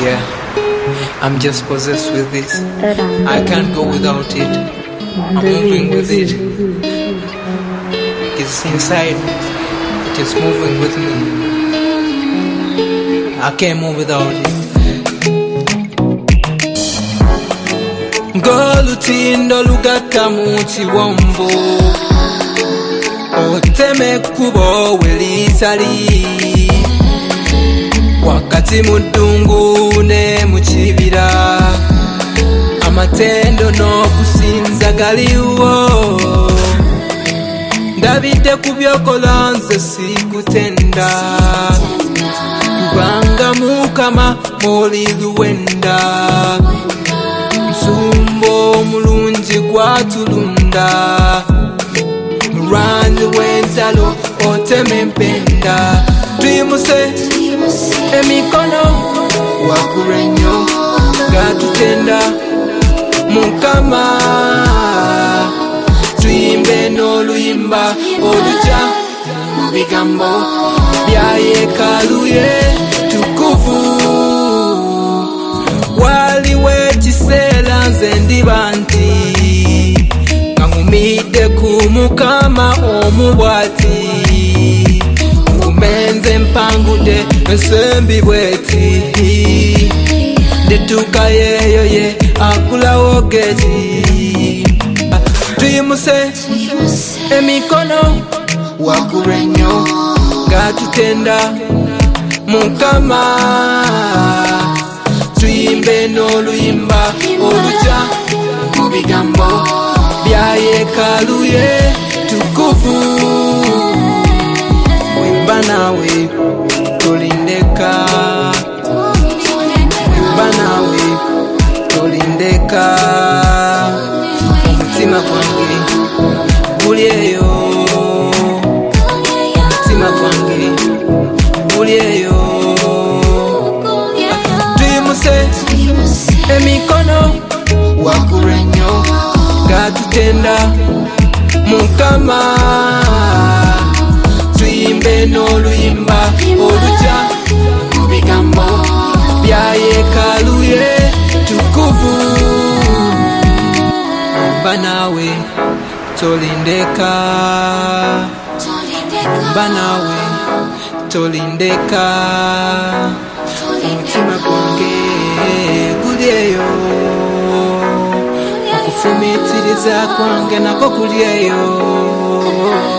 Yeah, I'm just possessed with this. I can't go without it. I'm moving with it. It's inside. It is moving with me. I can't move without it. Golutindo lugata muti wombo oteme kubo welitali wakati mudungu ne mukibira amatendo no kusinza galiwo ndabide kubyokola nze sikutenda kubanga mukama moli luwenda Sumbo mulungi gwatulunda Muranzi w'ensalo oteme mpenda Tuyimuse emikono wakure nnyo gatutenda Mukama tuyimbe n'oluyimba oluja mu bigambo bya yeekaalu ye tukuvu waliwo ekiseera nze ndiba nti nga ngumidde ku Mukama omubwati ngumenze mpangudde ensembi bweti ndituuka yeeyo ye akulawo geti tuyimuse emikono waggulu nnyo gatutenda Mukama tuyimbe n'oluyimba oluja mu bigambo bya yeekaalu ye tukuvu wemba naawe tolindeka wemba naawe tolindeka omutima gwange guli eyo omutima gwange guli eyo emikono waggulu nnyo gatutenda Mukama tuyimbe n'oluyimba oluja mu bigambo bya yeekaalu ye tukuvu mba naawe tolindeka mba naawe tolindeka omutima gwange guli eyo okufumiitiriza kwange nako kuli eyo